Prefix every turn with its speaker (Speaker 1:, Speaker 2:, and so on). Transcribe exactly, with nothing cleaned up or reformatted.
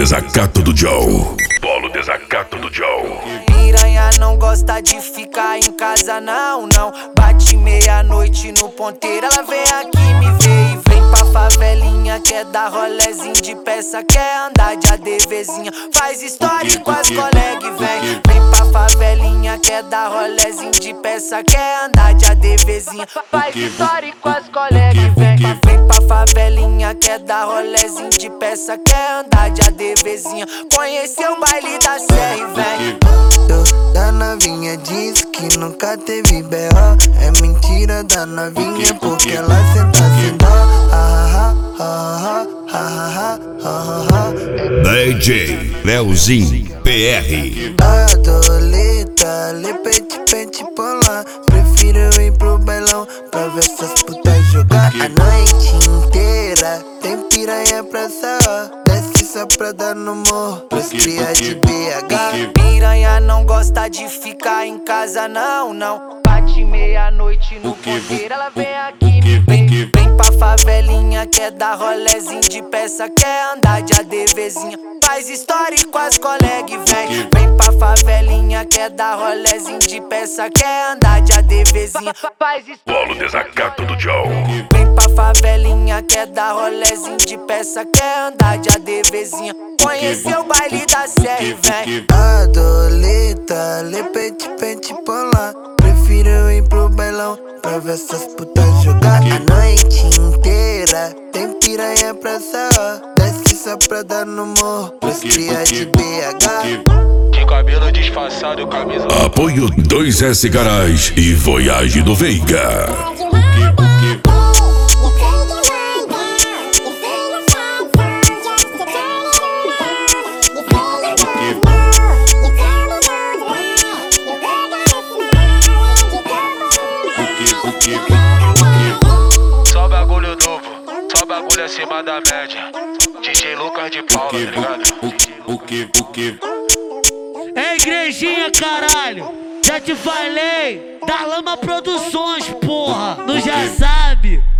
Speaker 1: desacato do Joe. Polo desacato do Joe.
Speaker 2: Piranha não gosta de ficar em casa, não, não. Bate meia-noite no ponteiro, ela vem aqui me ver e vem pra favelinha. Quer dar rolezinho de peça, quer andar de ADVzinha. Faz story com as colegas e vem. Vem pra favelinha, quer dar rolezinho de peça, quer andar de ADVzinha. Faz story com as colegas e vem. Vem pra favelinha, quer dar rolezinho de peça, quer andar de ADVzinha. Conheceu o baile da Serra e vem.
Speaker 3: Da novinha diz que nunca teve B O. É mentira da novinha porque ela senta sem dó. Ah, ah, ah, ah, ah, ah.
Speaker 1: D J Leozinho P R.
Speaker 3: Adoleta, lepete, pente, polar. Prefiro eu ir pro bailão pra ver essas putas jogar a noite inteira. Tem piranha pra essa, desce só pra dar no morro pros cria de B H.
Speaker 2: Piranha não gosta de ficar em casa, não, não. Bate meia-noite no ponteiro, ela vem aqui me vem. Vem pra favelinha, quer dar rolezinho de peça, quer andar de ADVzinha. Faz story com as colegas e vem. Vem pra favelinha, quer dar rolezinho de peça, quer andar de ADVzinha. Faz
Speaker 1: Polo desacato do Joe.
Speaker 2: Vem pra favelinha, quer dar rolezinho de peça, quer andar de ADVzinha. Conheceu o baile da Serra e vem.
Speaker 3: Adoleta, lepete, pente, polar. Prefiro eu ir pro bailão pra ver essas putas jogar a noite inteira. Tem piranha pra essa, desce só pra dar no morro pros cria de B H.
Speaker 4: De cabelo disfarçado, camisa.
Speaker 1: Apoio dois S Garage e Voyage do Veiga.
Speaker 4: Só bagulho novo, só bagulho acima da média. D J Lucas de Paula, tá ligado?
Speaker 5: O que, o que? É igrejinha, caralho! Já te falei! Da Lama Produções, porra! Não já sabe!